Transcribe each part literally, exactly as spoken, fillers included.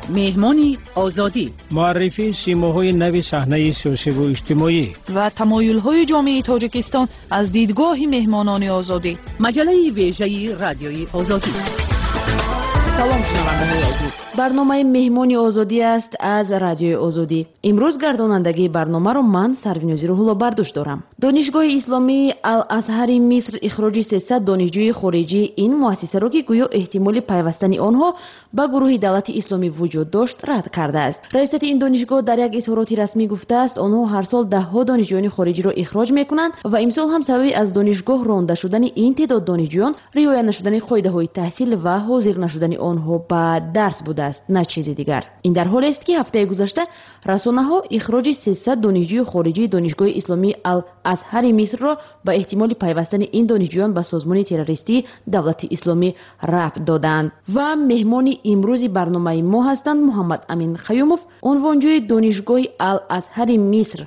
مهمانی آزادی، معرفی سیماهای نو صحنه سیاسی و اجتماعی و تمایل‌های جامعه تاجیکستان از دیدگاه مهمانان آزادی. مجله ویژه رادیوی آزادی. سلام شنونده‌های عزیز، برنامه مهمانی آزادی است از رادیو آزادی. امروز گردانندگی برنامه رو من سروینوزی روح‌الله برداشت دارم. دانشگاه اسلامی الازهر مصر اخراج سیصد دانشجوی خارجی این مؤسسه را که گویا احتمال پیوستن آنها به گروه دولت اسلامی وجود داشت رد کرده است. رئیست این دانشگاه در یک اظهارات رسمی گفته است آنها هر سال ده ها دانشجویان خارجی را اخراج می‌کنند و امسال هم سبب از دانشگاه رانده شدن این تعداد دانشجویان رعایت نشدن قاعده‌های تحصیل و حاضر نشدن آنها به درس بوده است، نه چیزی دیگر. این در حالی است که هفته گذشته رسانه‌ها اخراج سیصد دانشجوی خارجی دانشگاه اسلامی الازهر مصر را به احتمال پیوستن این دانشجویان به سازمان تروریستی دولت اسلامی ربط دادند. و مهمان امروز برنامه ما هستند محمد امین خیوموف، عنوانجوی دانشگاه الازهر مصر.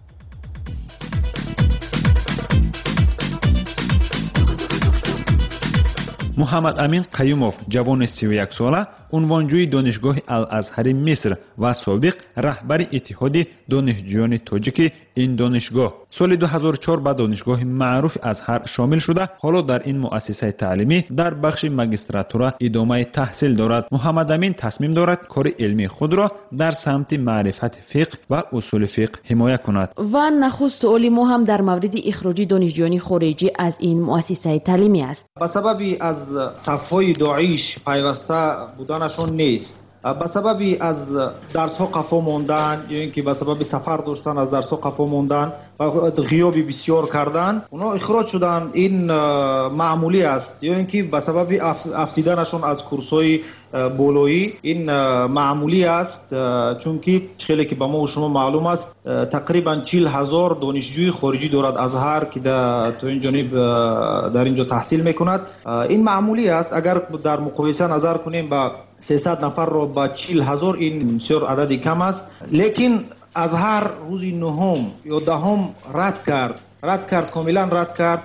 محمد امین قیوموف جوان سی و یک ساله، عنوانجوی دانشگاه الازهر مصر و سابق رهبر اتحاد دانشجویان تاجیک این دانشگاه، سال دو هزار و چهار به دانشگاه معروف ازهر شامل شده. حالا در این مؤسسه تعلیمی در بخش ماجستراتورا ادامه تحصیل دارد. محمد امین تصمیم دارد کار علمی خود را در سمت معرفت فقه و اصول فقه حمایت کند. و نخست سؤال ما هم در مورد اخراج دانشجویان خارجی از این مؤسسه تعلیمی است. به سببی از صفهای داعش پیوسته بودنشون نیست، به سببی از درس ها قفا موندن یا اینکه به سبب سفر داشتن از درس ها قفا موندن و غیابی بسیار کردن اونا اخراج شدن. این معمولی است. یا اینکه به سبب افتیدنشون از کورس های بولویی، این معمولی است، چون که خیلی که به ما و شما معلوم است تقریبا چهل هزار دانشجوی خارجی دارد ازهر که در تو این جانب در اینجا تحصیل میکند. این معمولی است. اگر در مقایسه نظر کنیم با سیصد نفر رو با چهل هزار، این بسیار عددی کم است. لیکن ازهر روز نهم یا دهم رد کرد رد کرد کاملا رد کرد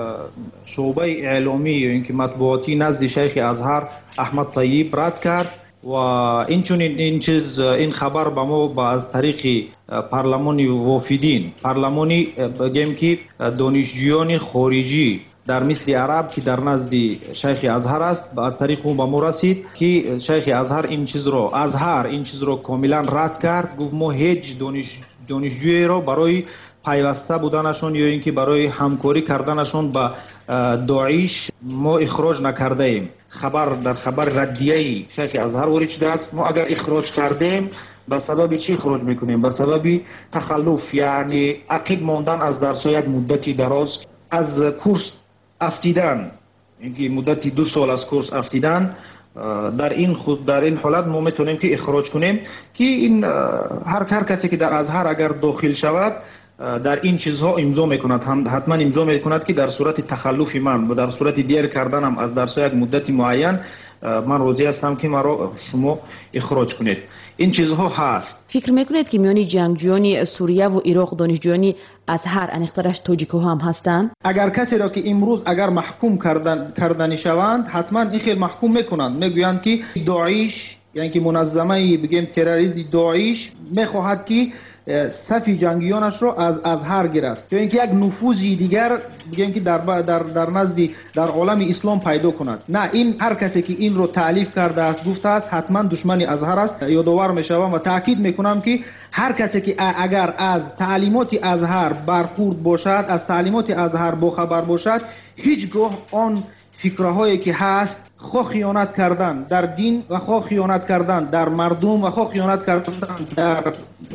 شعبه اعلامی یا اینکه مطبوعاتی نزد شیخ ازهر احمد طیب رد کرد و این چون این چیز این خبر به ما با از طریق پارلمانی وافدین پارلمانی بگیم که دانشجویان خارجی در مصر عرب که در نزد شیخ ازهر است از طریق اون به ما رسید که شیخ ازهر این چیز رو ازهر این چیز رو کاملا رد کرد. گفت ما هیچ دانش دانشجویی رو برای پیوسته بودنشون یا اینکه برای همکاری کردنشون با داعش ما اخراج نکرده ایم. خبر در خبر ردیه‌ای شیخ ازهر وارد شده است. ما اگر اخراج کردیم به سبب چی اخراج میکنیم؟ به سبب تخلف، یعنی عقب ماندن از درس یک مدتی دراز، از کورس افتیدن، اینکه مدتی دو سال از کورس افتیدن. در این خود در این حالت ما میتونیم که اخراج کنیم که این هر هر کسی که در ازهر اگر داخل شود در این چیزها امضا میکند، هم حتما امضا میکند که در صورت تخلف من و در صورت دیر کردنم از درس یک مدت معین من راضی هستم که مرا شما اخراج کنید. این چیزها هست. فکر میکنید که میانی جنگجویان سوریه و عراق دانشجویان ازهر انیخترش تاجیک‌ها هم هستند؟ اگر کسی را که امروز اگر محکوم کردن کردنی شوند حتما این خیلی محکوم میکنند. میگویند که داعش یعنی که منظمه بگیم تروریستی داعش میخواهد که صف جنگیانش را از ازهر گرفت، چون اینکه یک نفوذی دیگر بگیم که در در در نزد در عالم اسلام پیدا کند. نه، این هر کسی که این رو تالیف کرده است گفته است حتما دشمن ازهر است. یادآور میشوم و تاکید میکنم که هر کسی که اگر از تعلیمات ازهر برخورد باشد، از تعلیمات ازهر باخبر باشد، هیچگاه آن فکرهایی که هست خواه خیانت کردن در دین و خواه خیانت کردن در مردم و خواه خیانت کردن در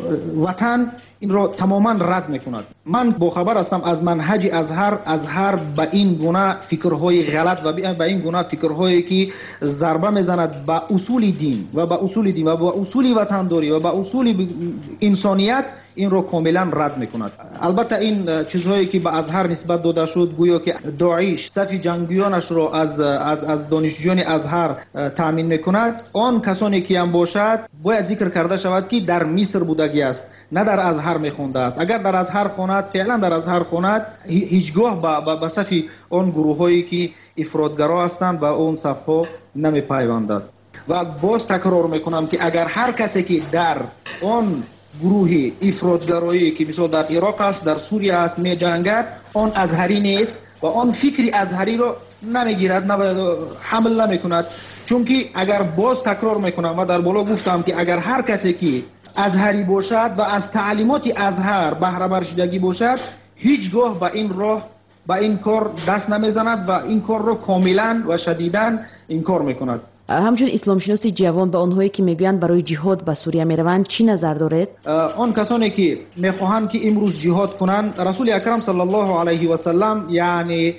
وطن این را تماما رد میکند. من باخبر هستم از منهج ازهر. ازهر به این گونه فکرهای غلط و به این گونه فکرهایی که ضربه میزند به اصول دین و به اصول دین و به اصول وطنداری و به اصول انسانیت این رو کاملا رد میکند. البته این چیزهایی که به ازهر نسبت داده شد گویا که داعش صف جنگیانش را از از, از دانشجویان ازهر تامین میکند، آن کسانی که هم باشد باید ذکر کرده شود که در مصر بودگی است، نه در ازهر میخونده است. اگر در ازهر خوند، فعلا در ازهر خوند، هیچگاه به صف آن گروهایی که افراطگرا هستند و اون صفها نمیپیوندد. و باز تکرار میکنم که اگر هر کسی که در آن گروه افراطگرایی که مثلا در عراق است، در سوریه است میجنگد، آن ازهری نیست و آن فکری ازهری رو نمیگیرد، حمل نمیکند. چون که اگر باز تکرار میکنم و در بالا گفتم که اگر هر کسی که ازهری باشد و از تعلیمات ازهر بهره بر شدگی باشد، هیچگاه به این راه به این کار دست نمیزند و این کار رو کاملا و شدیداً انکار میکند. همچون اسلام شناسی جوان به آنهایی که میگویند برای جهاد به سوریه میروند چی نظر دارید؟ آن کسانی که میخواهند که امروز جهاد کنند، رسول اکرم صلی الله علیه و سلم یعنی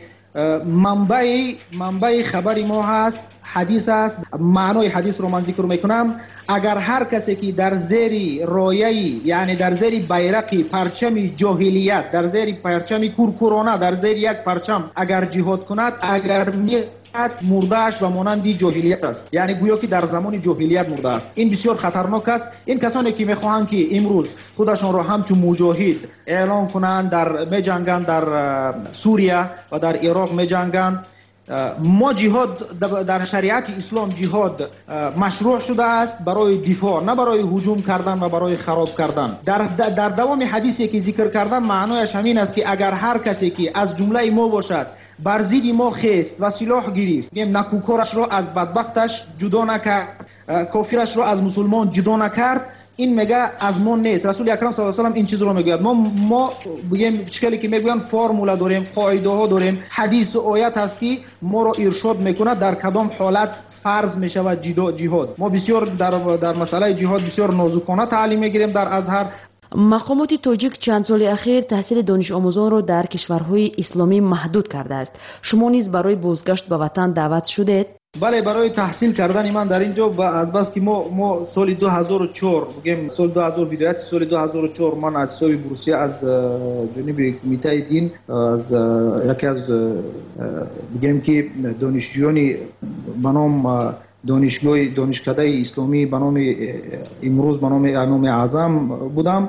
منبع منبع خبر ما هست، حدیث است. معنای حدیث رو من ذکر میکنم. اگر هر کسی که در زیر رایه یعنی در زیر بیرق پرچم جاهلیت، در زیر پرچم کورکورانه، در زیر یک پرچم اگر جهاد کند، اگر مردهش و مانندی جاهلیت است، یعنی گویا که در زمان جاهلیت مرده است. این بسیار خطرناک است. این کسانی که میخواهند که امروز خودشان را همچون مجاهد اعلام کنند، در میجنگند، در سوریه و در عراق میجنگند. ما جهاد در شریعت اسلام جهاد مشروع شده است برای دفاع، نه برای هجوم کردن و برای خراب کردن. در در دوام حدیثی که ذکر کردم معنایش همین است که اگر هر کسی که از جمله ما باشد بر ضد ما خیست و سلاح گرفت، میگم نکوکارش را از بدبختش جدا نکرد، کافرش را از مسلمان جدا نکرد، این میگه از ما نیست. رسول اکرم صلی الله علیه و آله این چیز رو میگوید. ما ما بگیم چکلی که میگوین فرمولا داریم، قاعده ها داریم، حدیث و آیت هست که ما رو ارشاد میکنه در کدام حالت فرض میشود جهاد. ما بسیار در در مسئله جهاد بسیار نازکانه تعلیم میگیریم در ازهر. مقامات تاجیک چند سال اخیر تحصیل دانش آموزان را در کشورهای اسلامی محدود کرده است. شما نیز برای بازگشت به وطن دعوت شدید؟ بله، برای تحصیل کردن من در اینجا و از بس که ما ما سال دو هزار و چهار بگیم سال دو هزار بدایت سال دو هزار و چهار من از سوی بورسیه از جانب کمیته دین از یکی از بگیم که دانشجویان به نام دانشگاه دانشکده اسلامی به نام امروز به نام امام اعظم بودم.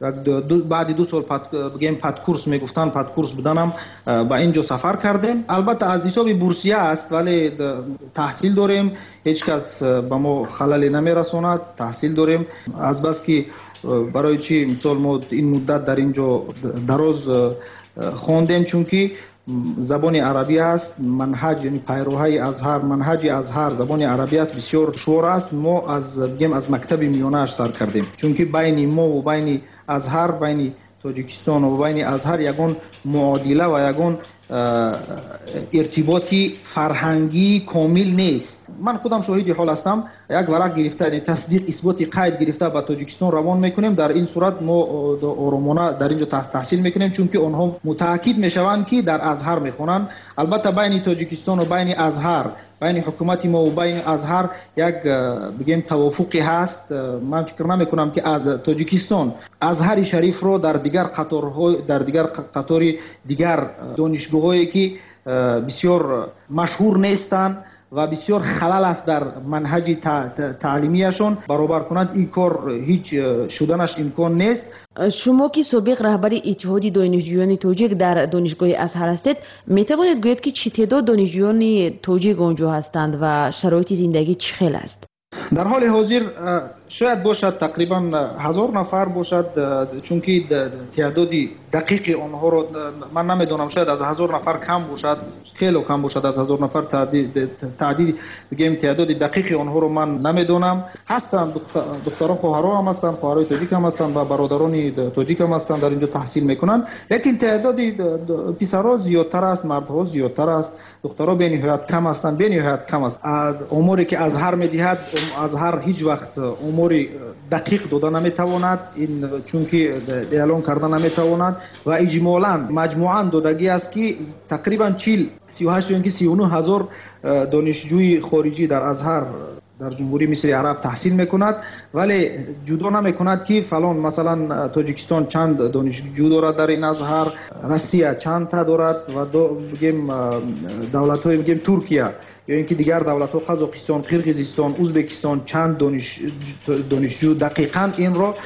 بعد دو سال پد بگیم پد کورس میگفتن پد کورس بودنم با اینجا سفر کردیم. البته از حساب بورسیه است ولی تحصیل داریم، هیچ کس به ما خلل نمیرساند. تحصیل داریم از بس که برای چی مثال ما این مدت در اینجا دراز خواندیم، چون که زبان عربی است، منهج یعنی پیروهای ازهر، منهج ازهر زبان عربی است، بسیار شور است. ما از بگیم از مکتب میانه سر کردیم، چون که بین ما و بین ازهر، بین تاجیکستان و بین ازهر یگان معادله و یگان ارتباطی فرهنگی کامل نیست. من خودم شاهد حال هستم. یک ورق گرفته تصدیق اثبات قید گرفته به تاجیکستان روان میکنیم. در این صورت ما آرامانه در اینجا تحصیل میکنیم، چون که آنها متأکد میشوند که در ازهر میخونن. البته بین تاجیکستان و بین ازهر، بین حکومت ما و بین ازهر یک بگیم توافقی هست. من فکر نمی کنم که از تاجیکستان ازهر شریف رو در دیگر قطارهای در دیگر قطار دیگر دانشگاهایی که بسیار مشهور نیستند و بسیار خلل است در منهج تعلیمیشون برابر کنند. این کار هیچ شدنش امکان نیست. شما که سابق رهبر اتحاد دانشجویان تاجیک در دانشگاه ازهر هستید، می توانید گویید که چه تعداد دانشجویان تاجیک آنجا هستند و شرایط زندگی چه خیلی است؟ در حال حاضر شاید باشد تقریبا هزار نفر باشد، چون که تعدادی دقیق آنها رو من نمیدونم. شاید از هزار نفر کم باشد، خیلی کم باشد از هزار نفر. تعداد بگیم تعداد دقیق آنها رو من نمیدونم. هستند دختران خواهران هم هستند، خواهرای تاجیک هم هستند و برادران تاجیک هم هستند در اینجا تحصیل میکنند. لیکن تعداد پسرها زیادتر است، مردها زیادتر است، دخترها به نهایت کم هستند، به نهایت کم است. اموری که ازهر میدهد، ازهر هیچ وقت اموری دقیق داده نمیتواند، این چون که اعلان کردن نمیتواند و اجمالاً مجموعاً دادگی است که تقریبا چهل سی و هشت یا سی و نه هزار دانشجوی خارجی در ازهر در جمهوری مصر عرب تحصیل میکند، ولی جدا نمیکند که فلان مثلا تاجیکستان چند دانشجو دارد در این ازهر، روسیه چند تا دارد و دو بگیم دولت های بگیم ترکیه یا اینکه دیگر دولت ها قزاقستان، قرقیزستان، ازبکستان چند دانش دانشجو. دقیقاً این را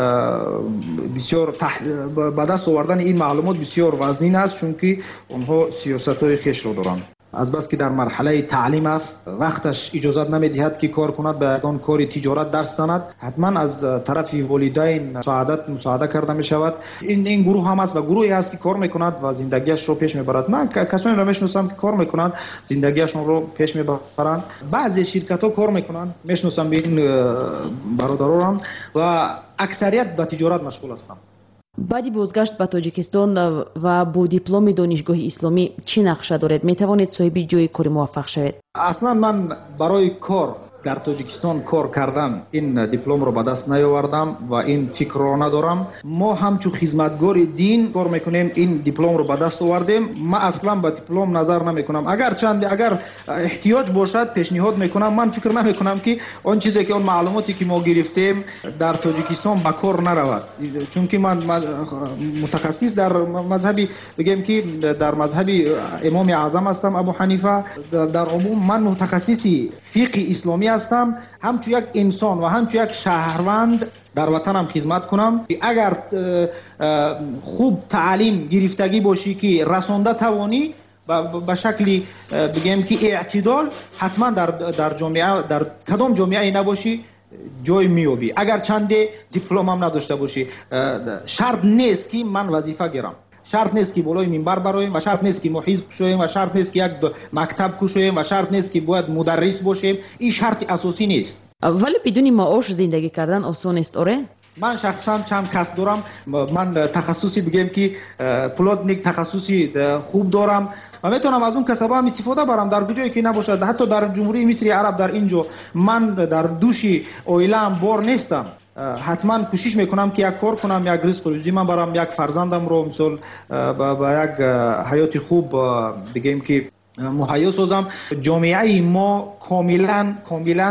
بسیار تح... به دست آوردن این معلومات بسیار وزنین است، چون که اونها سیاست های خیش را دارند. از بس که در مرحله تعلیم است، وقتش اجازه نمیدهد که کار کند، به یگان کار تجارت درس زند. حتما از طرف والدین مساعدت مساعده کرده می شود. این این گروه هم است و گروهی است که کار میکند و زندگیش رو پیش میبرد. من کسانی را میشناسم که کار میکنند، زندگیشون رو پیش میبرند. بعضی شرکت ها کار میکنند، میشناسم به این برادران و اکثریت به تجارت مشغول هستند. баъди бозгашт ба тоҷикистон ва бо дипломи донишгоҳи исломӣ чӣ нақша доред? метавонед соҳиби ҷойи кори муваффақ шавед? аслан ман барои кор дар тоҷикистон кор кардан ин дипломро ба даст наёвардам ва ин фикрро надорам. мо ҳамчун хизматгори дин кор мекунем, ин дипломро ба даст овардем. ман аслан ба диплом назар намекунам. агар чанде агар эҳтиёҷ бошад пешниҳод мекунам. ман фикр намекунам ки он чизе ки он маълумоте ки мо гирифтем дар тоҷикистон ба кор наравад, чунки ман мутахассис дар мазҳаби бигем ки дар мазҳаби имоми аъзам ҳастам, абу ҳанифа. дар умум ман мутахассиси фиқҳи исломӣ هستم. همچون یک انسان و همچون یک شهروند در وطنم خدمت کنم. اگر خوب تعلیم گرفتگی باشی که رسانده توانی به شکلی بگیم که اعتدال، حتما در در جامعه در کدام جامعه نباشی جای میابی. اگر چند دیپلم هم نداشته باشی، شرط نیست که من وظیفه گیرم، شرط نیست که بالای منبر برایم و شرط نیست که محیط کشویم و شرط نیست که یک مکتب کشویم و شرط نیست که باید مدرس باشیم. این شرط اساسی نیست. ولی بدون معاش زندگی کردن آسان است آره؟ من شخصا چند کس دارم. من تخصصی بگم که پلاتنیک تخصصی خوب دارم و میتونم از اون کسبا هم استفاده برم در کجایی که نباشد. حتی در جمهوری مصر عرب در اینجا من در دوشی اویلام بار نیستم. حتما کوشش میکنم که یک کار کنم، یک رزق روزی من برام، یک فرزندم رو مثلا با یک حیات خوب بگیم که مهیا سازم. جامعه ما کاملا کاملا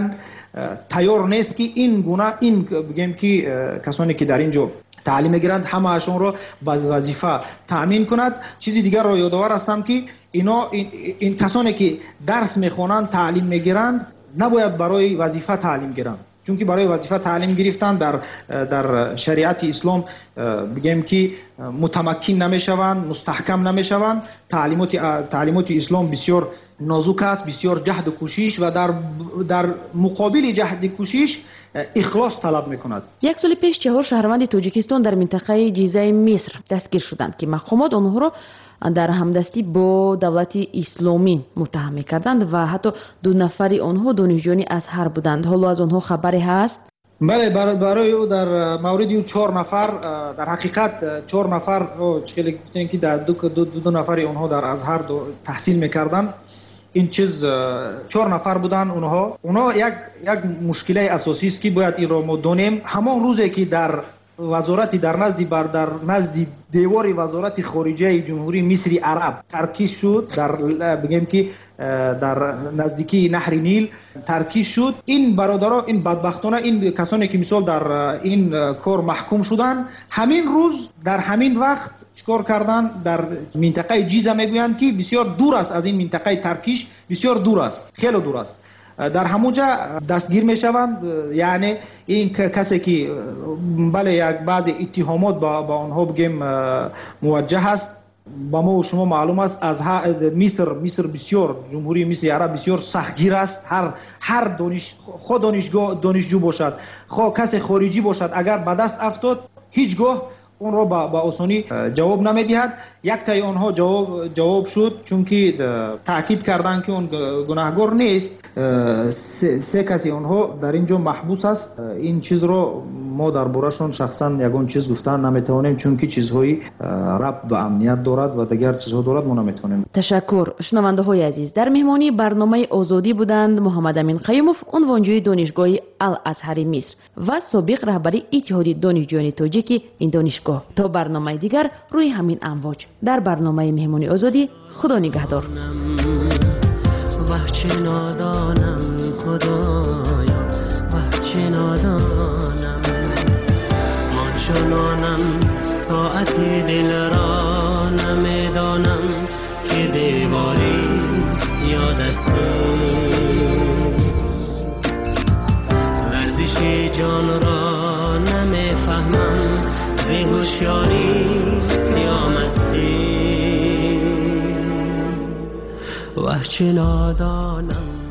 تیار نیست که این گونه این بگیم که کسانی که در اینجا تعلیم میگیرند همه اشون رو وظیفه تامین کند. چیزی دیگر رو یادآور هستم که اینا این, این کسانی که درس میخوانند تعلیم میگیرند نباید برای وظیفه تعلیم گیرند، چونکه برای وظیفه تعلیم گرفتن در در شریعت اسلام بگیم که متمکن نمیشوند، مستحکم نمیشوند. تعلیمات تعلیمات اسلام بسیار نازک است، بسیار جهد و کوشش و در در مقابل جهد و کوشش اخلاص طلب میکند. یک سال پیش چهار شهروند تاجیکستان در منطقه جیزه مصر دستگیر شدند که مقامات آنها را در همدستی با دولت اسلامی متهم کردند و حتی دو نفری آنها دانشجویان ازهر بودند. حالا از آنها خبری هست؟ بله، برای او در مورد او چهار نفر در حقیقت چهار نفر چه گفتن که در دو دو, دو نفری آنها در ازهر تحصیل میکردند. این چیز چهار نفر بودن. اونها اونها یک یک مشکل اساسی است که باید این را ما دونیم. همان روزی که در وزارت در نزد بر در نزد دیوار وزارت خارجه جمهوری مصر عرب ترکیش شد، در بگیم که در نزدیکی نهر نیل ترکیش شد. این برادرها، این بدبختانه، این کسانی که مثال در این کار محکوم شدن، همین روز در همین وقت چیکار کردن؟ در منطقه جیزه میگویند که بسیار دور است از این منطقه ترکیش، بسیار دور است، خیلی دور است. در همونجا دستگیر میشوند. یعنی این کسی که بله یک بعضی اتهامات با با آنها بگیم موجه است. با ما و شما معلوم است از مصر مصر بسیار جمهوری مصر عرب بسیار سختگیر است. هر هر دانش خود دانشگاه دانشجو باشد، خود کسی خارجی باشد، اگر به دست افتاد هیچگاه اون را با آسانی جواب نمیدهد. یک تای آنها جواب جواب شد، چون که تاکید کردن که اون گناهگار نیست. سه, سه کسی آنها در اینجا محبوس است. این چیز رو ما در بارشون شخصا یگان چیز گفتن نمیتونیم، چون که چیزهایی ربط به امنیت دارد و دیگر چیزها دارد، ما نمیتونیم. تشکر. شنونده های عزیز، در مهمانی برنامه آزادی بودند محمد امین قیوموف، عنوانجوی دانشگاه الازهر مصر و سابق رهبری اتحاد دانشجویان تاجیک این دانشگاه. تا برنامه دیگر روی همین امواج در برنامه مهمانی آزادی. خدا نگهدار. وحچه نادانم خدایا، وحچه نادانم، ما چنانم ساعتی دل را نمیدانم که دیواری یا دستور، ورزش جان را نمیفهمم، زی هوشیاری یا مستی، وحچه نادانم